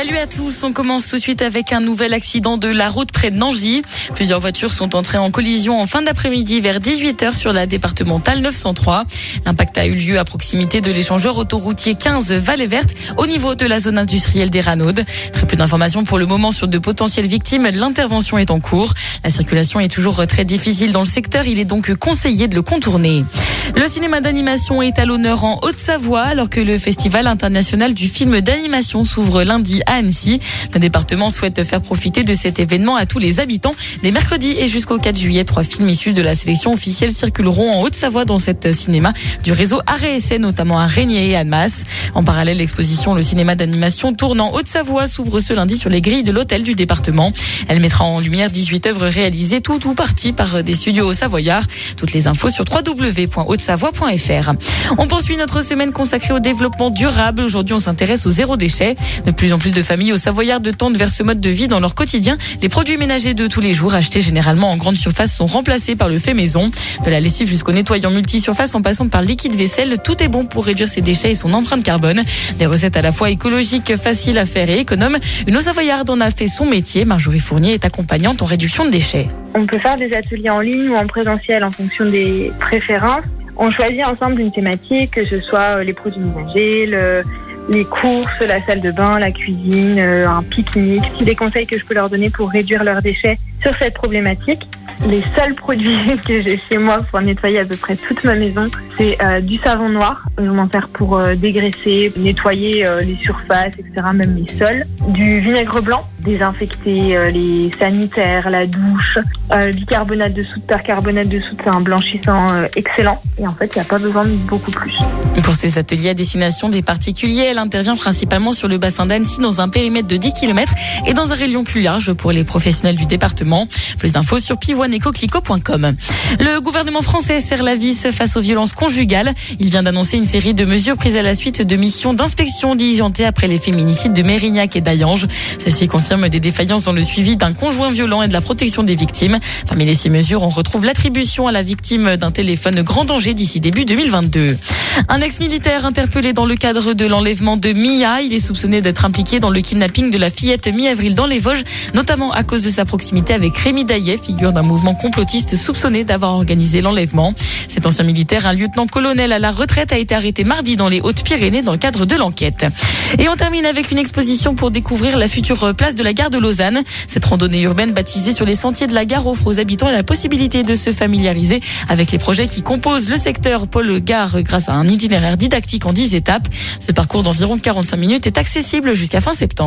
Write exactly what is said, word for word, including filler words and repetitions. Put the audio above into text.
Salut à tous, on commence tout de suite avec un nouvel accident de la route près de Nangy. Plusieurs voitures sont entrées en collision en fin d'après-midi vers dix-huit heures sur la départementale neuf cent trois. L'impact a eu lieu à proximité de l'échangeur autoroutier quinze Vallée Verte au niveau de la zone industrielle des Ranaudes. Très peu d'informations pour le moment sur de potentielles victimes. L'intervention est en cours. La circulation est toujours très difficile dans le secteur. Il est donc conseillé de le contourner. Le cinéma d'animation est à l'honneur en Haute-Savoie alors que le Festival international du film d'animation s'ouvre lundi à Annecy. Le département souhaite faire profiter de cet événement à tous les habitants. Dès mercredi et jusqu'au quatre juillet, trois films issus de la sélection officielle circuleront en Haute-Savoie dans cet cinéma du réseau Arrêt Essai, notamment à Régnier et Annemasse. En parallèle, l'exposition Le cinéma d'animation tourne en Haute-Savoie s'ouvre ce lundi sur les grilles de l'hôtel du département. Elle mettra en lumière dix-huit œuvres réalisées toutes ou parties par des studios savoyards. Toutes les infos sur w w w point haute savoie point f r. On poursuit notre semaine consacrée au développement durable. Aujourd'hui, on s'intéresse au zéro déchet. De plus en plus de familles au Savoyard tendent vers ce mode de vie dans leur quotidien. Les produits ménagers de tous les jours achetés généralement en grande surface sont remplacés par le fait maison. De la lessive jusqu'au nettoyant multi-surface en passant par le liquide vaisselle, tout est bon pour réduire ses déchets et son empreinte carbone. Des recettes à la fois écologiques, faciles à faire et économes. Une eau savoyarde en a fait son métier. Marjorie Fournier est accompagnante en réduction de déchets. On peut faire des ateliers en ligne ou en présentiel en fonction des préférences. On choisit ensemble une thématique, que ce soit les produits ménagers, le, les courses, la salle de bain, la cuisine, un pique-nique. C'est des conseils que je peux leur donner pour réduire leurs déchets sur cette problématique. Les seuls produits que j'ai chez moi pour nettoyer à peu près toute ma maison, c'est euh, du savon noir. Je m'en sers pour euh, dégraisser, nettoyer euh, les surfaces, et cetera, même les sols. Du vinaigre blanc, désinfecter euh, les sanitaires, la douche. Euh, bicarbonate de soude, percarbonate de soude, c'est un blanchissant euh, excellent. Et en fait, il n'y a pas besoin de beaucoup plus. Pour ces ateliers à destination des particuliers, elle intervient principalement sur le bassin d'Annecy dans un périmètre de dix kilomètres et dans un rayon plus large pour les professionnels du département. Plus d'infos sur pivoine et coquelicot point com. Le gouvernement français serre la vis face aux violences conjugales. Il vient d'annoncer une série de mesures prises à la suite de missions d'inspection diligentées après les féminicides de Mérignac et d'Ayange. Celles-ci confirment des défaillances dans le suivi d'un conjoint violent et de la protection des victimes. Parmi les six mesures, on retrouve l'attribution à la victime d'un téléphone grand danger d'ici début deux mille vingt-deux. Un ex-militaire interpellé dans le cadre de l'enlèvement de Mia. Il est soupçonné d'être impliqué dans le kidnapping de la fillette mi-avril dans les Vosges, notamment à cause de sa proximité avec Rémi Daillet, figure d'un mouvement complotiste soupçonné d'avoir organisé l'enlèvement. Cet ancien militaire, un lieutenant-colonel à la retraite, a été arrêté mardi dans les Hautes-Pyrénées dans le cadre de l'enquête. Et on termine avec une exposition pour découvrir la future place de la gare de Lausanne. Cette randonnée urbaine baptisée sur les sentiers de la gare offre aux habitants la possibilité de se familiariser avec les projets qui composent le secteur Pôle Gare grâce à un itinéraire didactique en dix étapes. Ce parcours d'environ quarante-cinq minutes est accessible jusqu'à fin septembre.